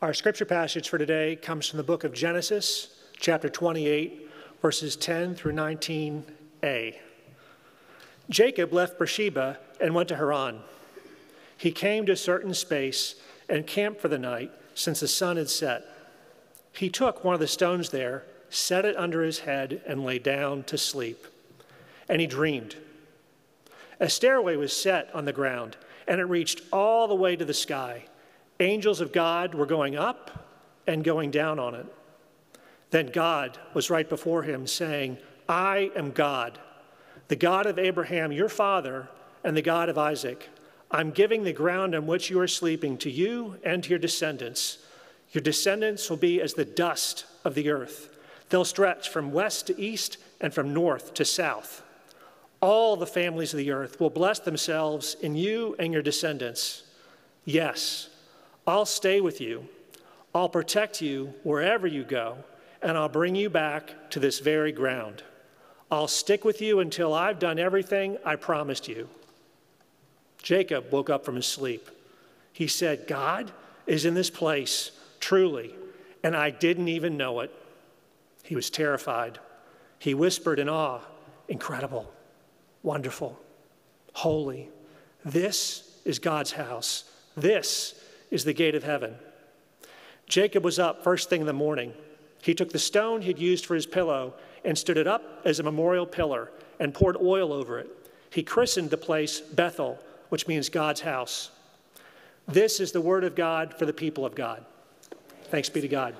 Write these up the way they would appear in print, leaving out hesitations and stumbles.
Our scripture passage for today comes from the book of Genesis, chapter 28, verses 10 through 19a. Jacob left Beersheba and went to Haran. He came to a certain space and camped for the night, since the sun had set. He took one of the stones there, set it under his head, and lay down to sleep. And he dreamed. A stairway was set on the ground, and it reached all the way to the sky. Angels of God were going up and going down on it. Then God was right before him, saying, I am God, the God of Abraham, your father, and the God of Isaac. I'm giving the ground on which you are sleeping to you and to your descendants. Your descendants will be as the dust of the earth. They'll stretch from west to east and from north to south. All the families of the earth will bless themselves in you and your descendants. Yes, I'll stay with you. I'll protect you wherever you go, and I'll bring you back to this very ground. I'll stick with you until I've done everything I promised you. Jacob woke up from his sleep. He said, God is in this place, truly, and I didn't even know it. He was terrified. He whispered in awe, incredible, wonderful, holy. This is God's house. This is the gate of heaven. Jacob was up first thing in the morning. He took the stone he'd used for his pillow and stood it up as a memorial pillar and poured oil over it. He christened the place Bethel, which means God's house. This is the word of God for the people of God. Thanks be to God.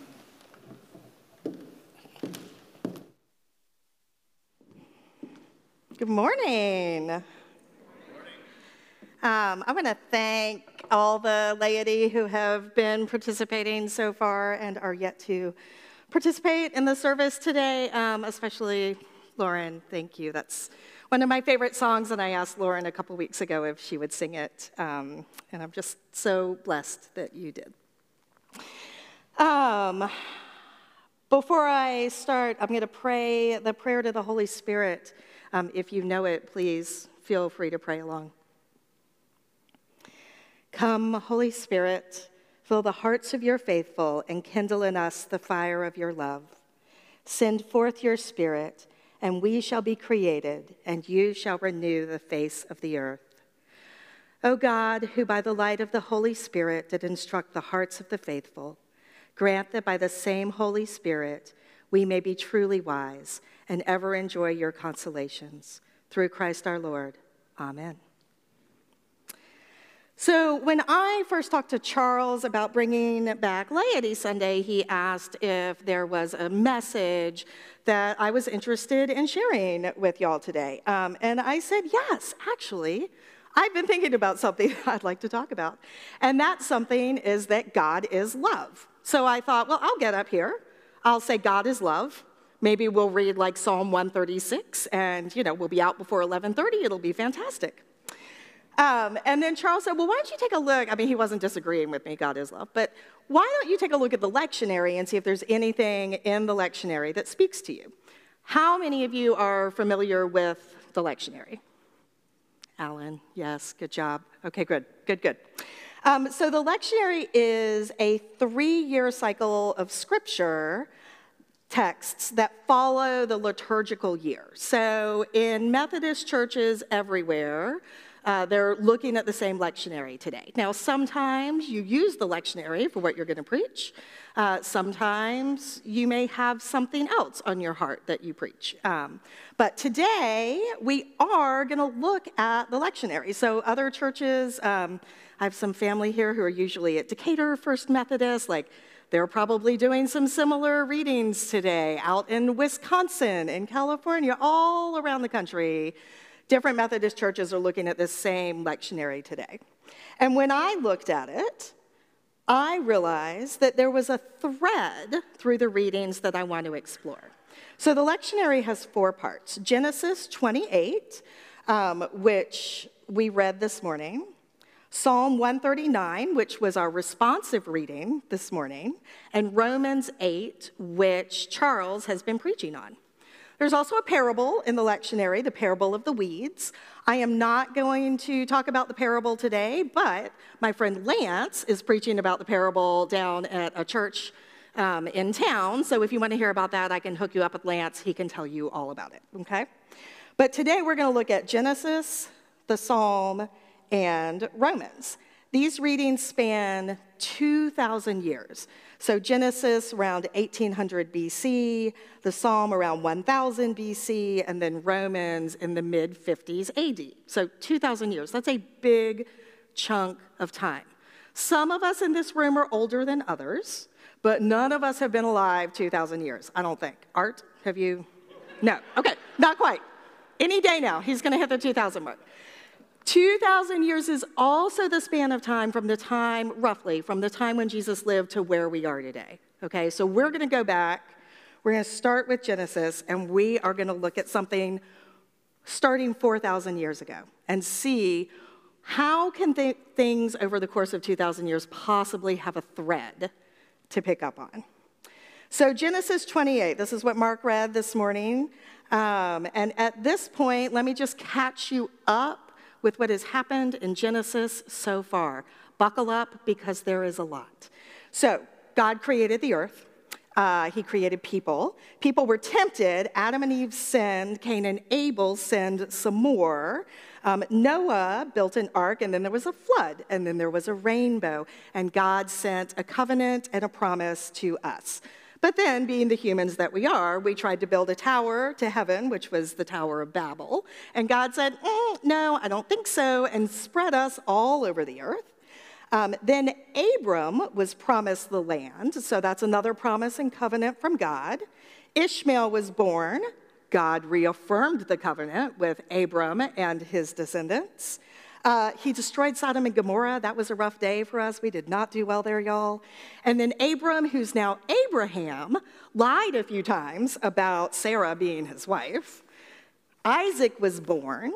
Good morning. I want to thank all the laity who have been participating so far and are yet to participate in the service today, especially Lauren. Thank you. That's one of my favorite songs, and I asked Lauren a couple weeks ago if she would sing it, and I'm just so blessed that you did. Before I start, I'm going to pray the prayer to the Holy Spirit. If you know it, please feel free to pray along. Come, Holy Spirit, fill the hearts of your faithful and kindle in us the fire of your love. Send forth your Spirit, and we shall be created, and you shall renew the face of the earth. O God, who by the light of the Holy Spirit did instruct the hearts of the faithful, grant that by the same Holy Spirit we may be truly wise and ever enjoy your consolations. Through Christ our Lord. Amen. So when I first talked to Charles about bringing back Laity Sunday, he asked if there was a message that I was interested in sharing with y'all today. And I said, yes, actually, I've been thinking about something I'd like to talk about. And that something is that God is love. So I thought, well, I'll get up here. I'll say God is love. Maybe we'll read like Psalm 136, and, we'll be out before 11:30. It'll be fantastic. And then Charles said, well, why don't you take a look? I mean, he wasn't disagreeing with me, God is love, but why don't you take a look at the lectionary and see if there's anything in the lectionary that speaks to you? How many of you are familiar with the lectionary? Alan, yes, good job. Okay, good. So the lectionary is a 3-year cycle of scripture texts that follow the liturgical year. So in Methodist churches everywhere, they're looking at the same lectionary today. Now, sometimes you use the lectionary for what you're going to preach. Sometimes you may have something else on your heart that you preach. But today, we are going to look at the lectionary. So other churches, I have some family here who are usually at Decatur First Methodist, they're probably doing some similar readings today out in Wisconsin, in California, all around the country. Different Methodist churches are looking at this same lectionary today. And when I looked at it, I realized that there was a thread through the readings that I want to explore. So the lectionary has 4 parts. Genesis 28, which we read this morning. Psalm 139, which was our responsive reading this morning. And Romans 8, which Charles has been preaching on. There's also a parable in the lectionary, the parable of the weeds. I am not going to talk about the parable today, but my friend Lance is preaching about the parable down at a church in town. So if you want to hear about that, I can hook you up with Lance. He can tell you all about it, okay? But today we're going to look at Genesis, the Psalm, and Romans. These readings span 2,000 years. So Genesis around 1800 BC, the Psalm around 1000 BC, and then Romans in the mid-50s AD. So 2,000 years. That's a big chunk of time. Some of us in this room are older than others, but none of us have been alive 2,000 years, I don't think. Art, have you? No. Okay, not quite. Any day now, he's going to hit the 2,000 mark. 2,000 years is also the span of time from the time, roughly, from the time when Jesus lived to where we are today. Okay, so we're going to go back. We're going to start with Genesis, and we are going to look at something starting 4,000 years ago and see how can things over the course of 2,000 years possibly have a thread to pick up on. So Genesis 28, this is what Mark read this morning. And at this point, let me just catch you up with what has happened in Genesis so far. Buckle up because there is a lot. So God created the earth. He created people. People were tempted. Adam and Eve sinned. Cain and Abel sinned some more. Noah built an ark, and then there was a flood, and then there was a rainbow. And God sent a covenant and a promise to us. But then, being the humans that we are, we tried to build a tower to heaven, which was the Tower of Babel. And God said, no, I don't think so, and spread us all over the earth. Then Abram was promised the land, so that's another promise and covenant from God. Ishmael was born. God reaffirmed the covenant with Abram and his descendants. He destroyed Sodom and Gomorrah. That was a rough day for us. We did not do well there, y'all. And then Abram, who's now Abraham, lied a few times about Sarah being his wife. Isaac was born.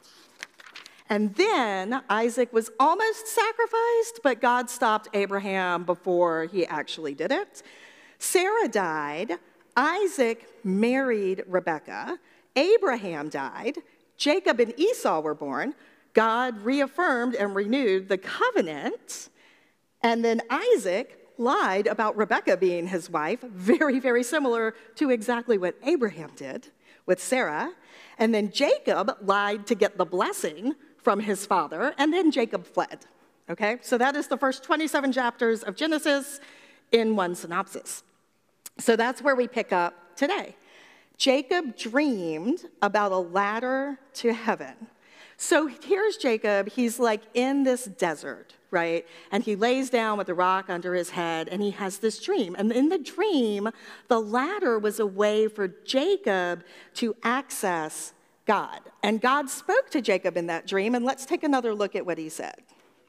And then Isaac was almost sacrificed, but God stopped Abraham before he actually did it. Sarah died. Isaac married Rebekah. Abraham died. Jacob and Esau were born. God reaffirmed and renewed the covenant, and then Isaac lied about Rebekah being his wife, very, very similar to exactly what Abraham did with Sarah. And then Jacob lied to get the blessing from his father, and then Jacob fled. Okay, so that is the first 27 chapters of Genesis in one synopsis. So that's where we pick up today. Jacob dreamed about a ladder to heaven. So here's Jacob, he's like in this desert, right? And he lays down with a rock under his head, and he has this dream. And in the dream, the ladder was a way for Jacob to access God. And God spoke to Jacob in that dream, and let's take another look at what he said.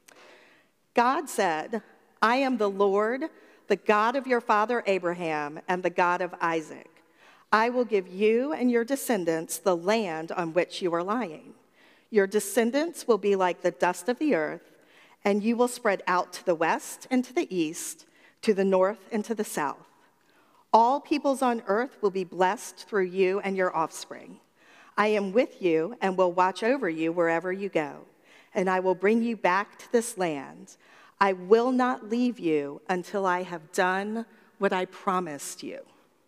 God said, I am the Lord, the God of your father Abraham, and the God of Isaac. I will give you and your descendants the land on which you are lying. Your descendants will be like the dust of the earth, and you will spread out to the west and to the east, to the north and to the south. All peoples on earth will be blessed through you and your offspring. I am with you and will watch over you wherever you go, and I will bring you back to this land. I will not leave you until I have done what I promised you.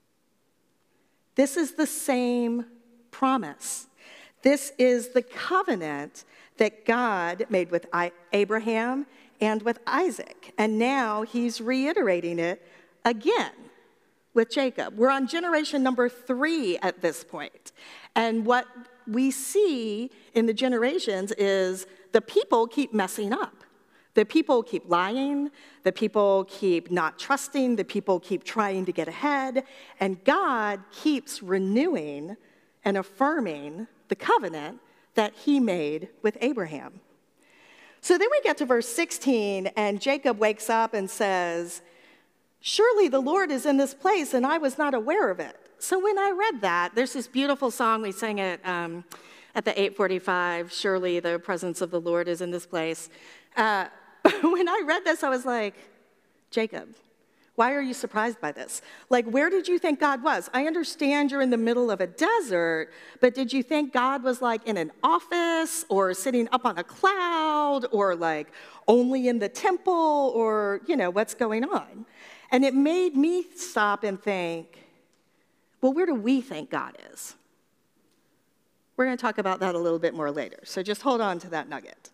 This is the same promise. This is the covenant that God made with Abraham and with Isaac. And now he's reiterating it again with Jacob. We're on generation number 3 at this point. And what we see in the generations is the people keep messing up. The people keep lying. The people keep not trusting. The people keep trying to get ahead. And God keeps renewing and affirming the covenant that he made with Abraham. So then we get to verse 16, and Jacob wakes up and says, surely the Lord is in this place, and I was not aware of it. So when I read that, there's this beautiful song, we sang it at the 8:45, surely the presence of the Lord is in this place. When I read this, I was like, Jacob, Why are you surprised by this? Like, where did you think God was? I understand you're in the middle of a desert, but did you think God was like in an office or sitting up on a cloud or like only in the temple or, what's going on? And it made me stop and think, well, where do we think God is? We're going to talk about that a little bit more later, so just hold on to that nugget.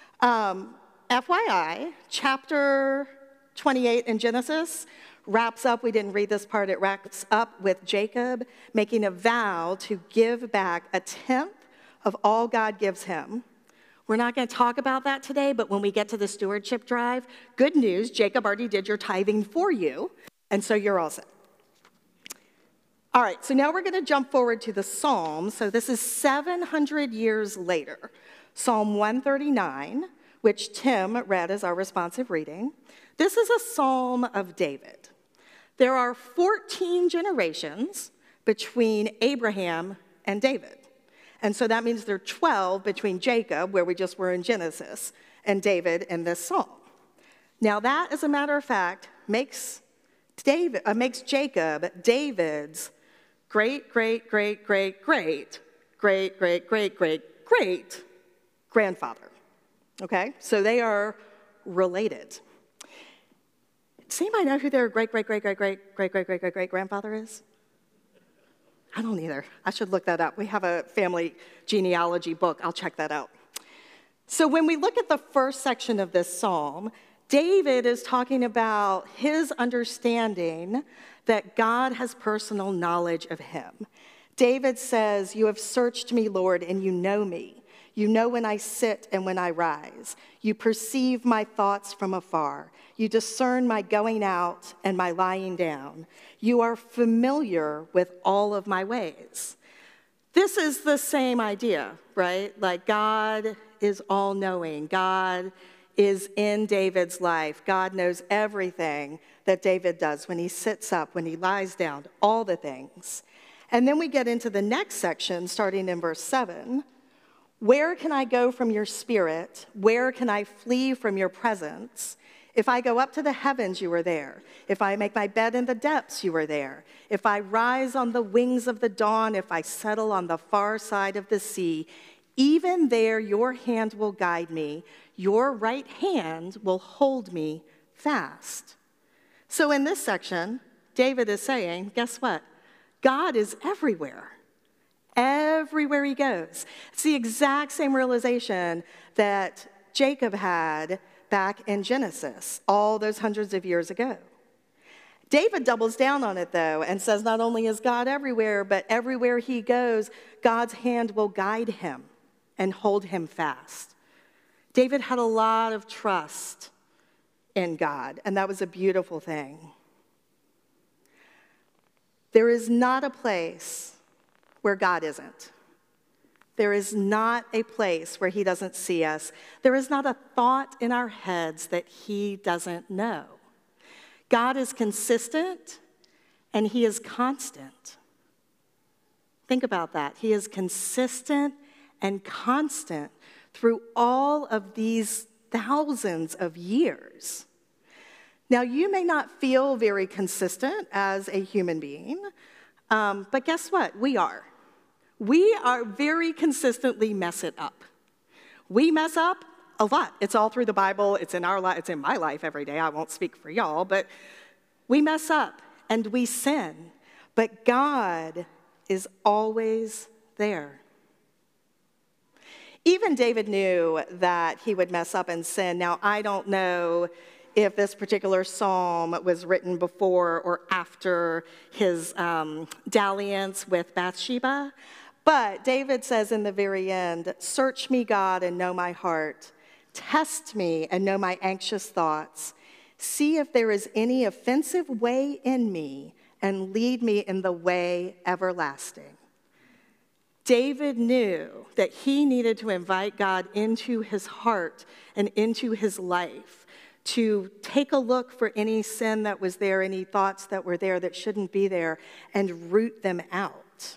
FYI, chapter 28 in Genesis wraps up, we didn't read this part, it wraps up with Jacob making a vow to give back a tenth of all God gives him. We're not going to talk about that today, but when we get to the stewardship drive, good news, Jacob already did your tithing for you, and so you're all set. All right, so now we're going to jump forward to the Psalms. So this is 700 years later. Psalm 139, which Tim read as our responsive reading. This is a psalm of David. There are 14 generations between Abraham and David. And so that means there are 12 between Jacob, where we just were in Genesis, and David in this psalm. Now that, as a matter of fact, makes Jacob David's great, great, great, great, great, great, great, great, great, great grandfather. Okay? So they are related. Does anybody know who their great, great, great, great, great, great, great, great, great, great grandfather is? I don't either. I should look that up. We have a family genealogy book. I'll check that out. So when we look at the first section of this psalm, David is talking about his understanding that God has personal knowledge of him. David says, "You have searched me, Lord, and you know me. You know when I sit and when I rise. You perceive my thoughts from afar. You discern my going out and my lying down. You are familiar with all of my ways." This is the same idea, right? Like God is all-knowing. God is in David's life. God knows everything that David does when he sits up, when he lies down, all the things. And then we get into the next section, starting in verse 7. "Where can I go from your spirit? Where can I flee from your presence? If I go up to the heavens, you are there. If I make my bed in the depths, you are there. If I rise on the wings of the dawn, if I settle on the far side of the sea, even there your hand will guide me. Your right hand will hold me fast." So in this section, David is saying, guess what? God is everywhere. Everywhere he goes. It's the exact same realization that Jacob had back in Genesis, all those hundreds of years ago. David doubles down on it, though, and says not only is God everywhere, but everywhere he goes, God's hand will guide him and hold him fast. David had a lot of trust in God, and that was a beautiful thing. There is not a place where God isn't. There is not a place where he doesn't see us. There is not a thought in our heads that he doesn't know. God is consistent and he is constant. Think about that. He is consistent and constant through all of these thousands of years. Now, you may not feel very consistent as a human being, but guess what? We are. We are very consistently mess it up. We mess up a lot. It's all through the Bible. It's in our life. It's in my life every day. I won't speak for y'all, but we mess up and we sin. But God is always there. Even David knew that he would mess up and sin. Now, I don't know if this particular psalm was written before or after his dalliance with Bathsheba, but David says in the very end, "Search me, God, and know my heart. Test me and know my anxious thoughts. See if there is any offensive way in me, and lead me in the way everlasting." David knew that he needed to invite God into his heart and into his life, to take a look for any sin that was there, any thoughts that were there that shouldn't be there, and root them out.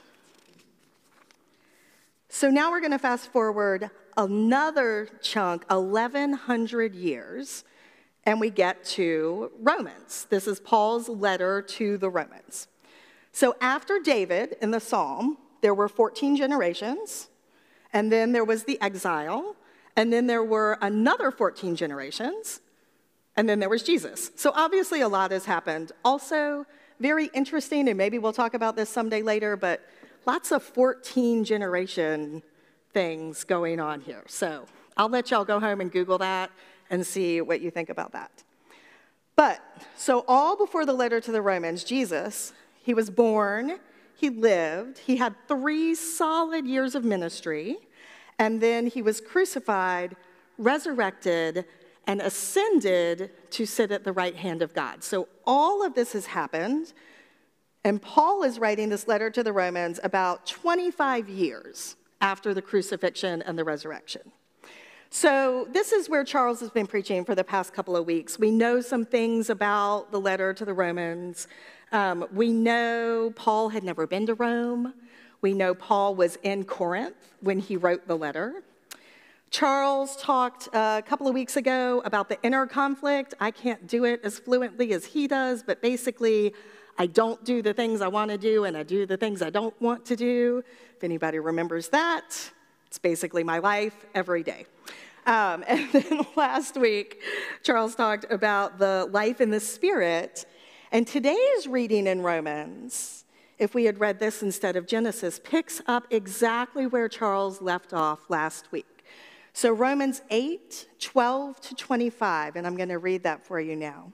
So now we're going to fast forward another chunk, 1,100 years, and we get to Romans. This is Paul's letter to the Romans. So after David in the Psalm, there were 14 generations, and then there was the exile, and then there were another 14 generations, and then there was Jesus. So obviously a lot has happened. Also, very interesting, and maybe we'll talk about this someday later, but lots of 14 generation things going on here. So I'll let y'all go home and Google that and see what you think about that. But, so all before the letter to the Romans, Jesus, he was born, he lived, he had 3 solid years of ministry, and then he was crucified, resurrected, and ascended to sit at the right hand of God. So all of this has happened, and Paul is writing this letter to the Romans about 25 years after the crucifixion and the resurrection. So this is where Charles has been preaching for the past couple of weeks. We know some things about the letter to the Romans. We know Paul had never been to Rome. We know Paul was in Corinth when he wrote the letter. Charles talked a couple of weeks ago about the inner conflict. I can't do it as fluently as he does, but basically, I don't do the things I want to do, and I do the things I don't want to do. If anybody remembers that, it's basically my life every day. And then last week, Charles talked about the life in the Spirit. And today's reading in Romans, if we had read this instead of Genesis, picks up exactly where Charles left off last week. So Romans 8, 12 to 25, and I'm going to read that for you now.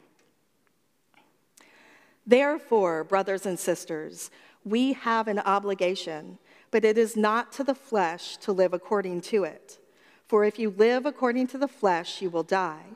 Therefore, brothers and sisters, we have an obligation, but it is not to the flesh to live according to it. For if you live according to the flesh, you will die.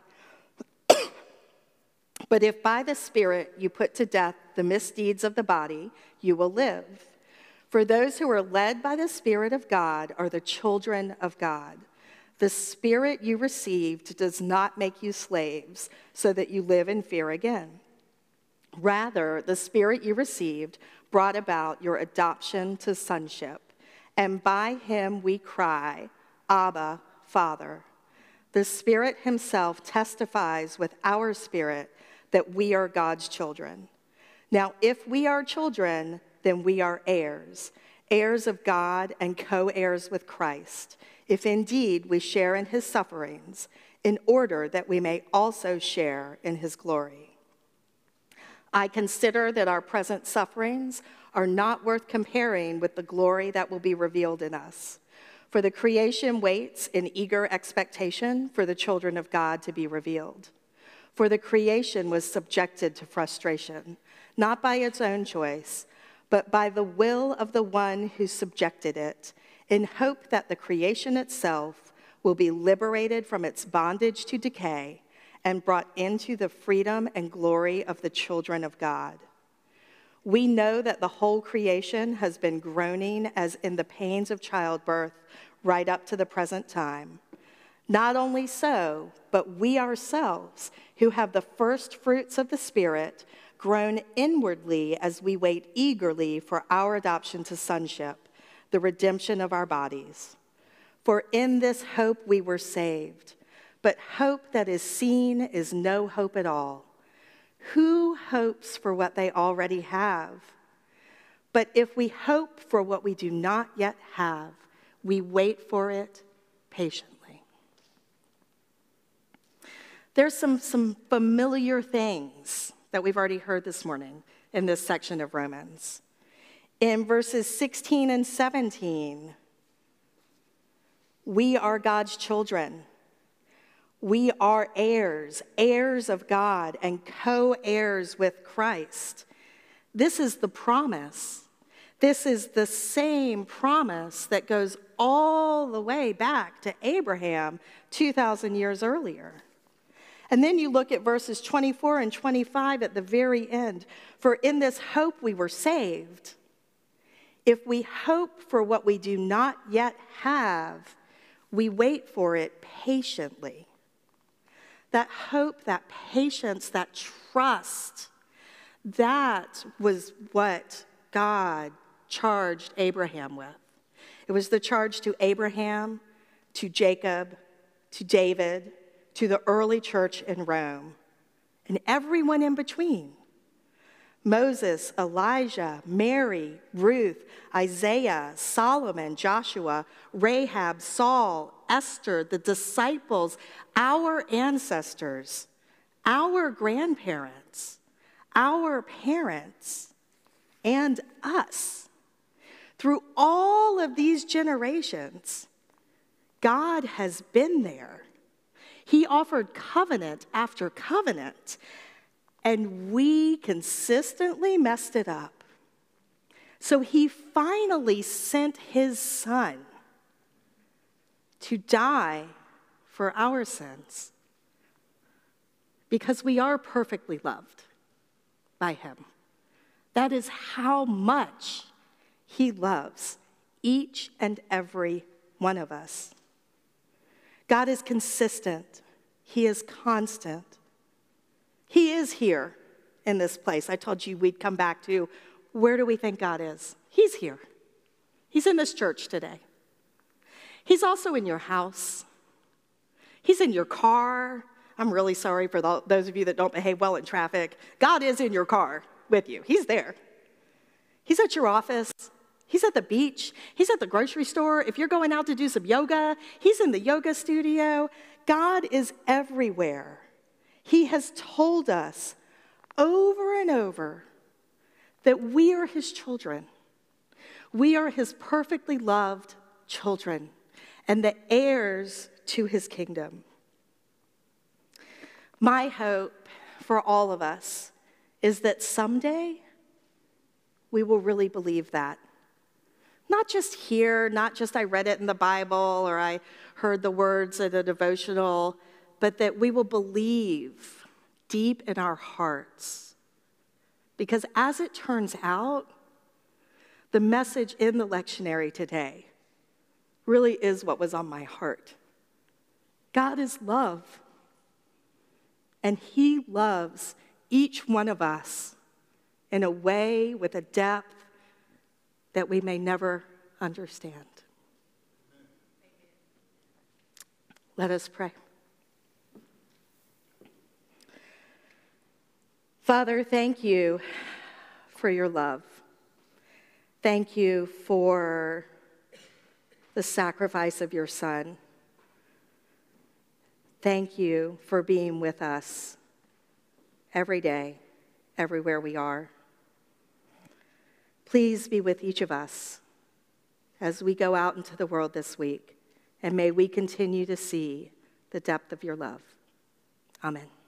But if by the Spirit you put to death the misdeeds of the body, you will live. For those who are led by the Spirit of God are the children of God. The Spirit you received does not make you slaves, so that you live in fear again. Rather, the Spirit you received brought about your adoption to sonship, and by him we cry, Abba, Father. The Spirit himself testifies with our spirit that we are God's children. Now, if we are children, then we are heirs, heirs of God and co-heirs with Christ, if indeed we share in his sufferings, in order that we may also share in his glory. I consider that our present sufferings are not worth comparing with the glory that will be revealed in us. For the creation waits in eager expectation for the children of God to be revealed. For the creation was subjected to frustration, not by its own choice, but by the will of the one who subjected it, in hope that the creation itself will be liberated from its bondage to decay and brought into the freedom and glory of the children of God. We know that the whole creation has been groaning as in the pains of childbirth right up to the present time. Not only so, but we ourselves, who have the first fruits of the Spirit, groan inwardly as we wait eagerly for our adoption to sonship, the redemption of our bodies. For in this hope we were saved. But hope that is seen is no hope at all. Who hopes for what they already have? But if we hope for what we do not yet have, we wait for it patiently. There's some familiar things that we've already heard this morning in this section of Romans. In verses 16 and 17, we are God's children. We are heirs, heirs of God and co-heirs with Christ. This is the promise. This is the same promise that goes all the way back to Abraham 2,000 years earlier. And then you look at verses 24 and 25 at the very end. For in this hope we were saved. If we hope for what we do not yet have, we wait for it patiently. That hope, that patience, that trust, that was what God charged Abraham with. It was the charge to Abraham, to Jacob, to David, to the early church in Rome. and everyone in between. Moses, Elijah, Mary, Ruth, Isaiah, Solomon, Joshua, Rahab, Saul, Esther, the disciples, our ancestors, our grandparents, our parents, and us. Through all of these generations, God has been there. He offered covenant after covenant, and we consistently messed it up. So he finally sent his son to die for our sins because we are perfectly loved by him. That is how much he loves each and every one of us. God is consistent. He is constant. He is here in this place. I told you we'd come back to, where do we think God is? He's here. He's in this church today. He's also in your house. He's in your car. I'm really sorry for those of you that don't behave well in traffic. God is in your car with you. He's there. He's at your office. He's at the beach. He's at the grocery store. If you're going out to do some yoga, he's in the yoga studio. God is everywhere. He has told us over and over that we are his children. We are his perfectly loved children and the heirs to his kingdom. My hope for all of us is that someday we will really believe that. Not just here, not just I read it in the Bible or I heard the words at a devotional, but that we will believe deep in our hearts. Because as it turns out, the message in the lectionary today really is what was on my heart. God is love, and he loves each one of us in a way with a depth that we may never understand. Let us pray. Father, thank you for your love. Thank you for the sacrifice of your Son. Thank you for being with us every day, everywhere we are. Please be with each of us as we go out into the world this week, and may we continue to see the depth of your love. Amen.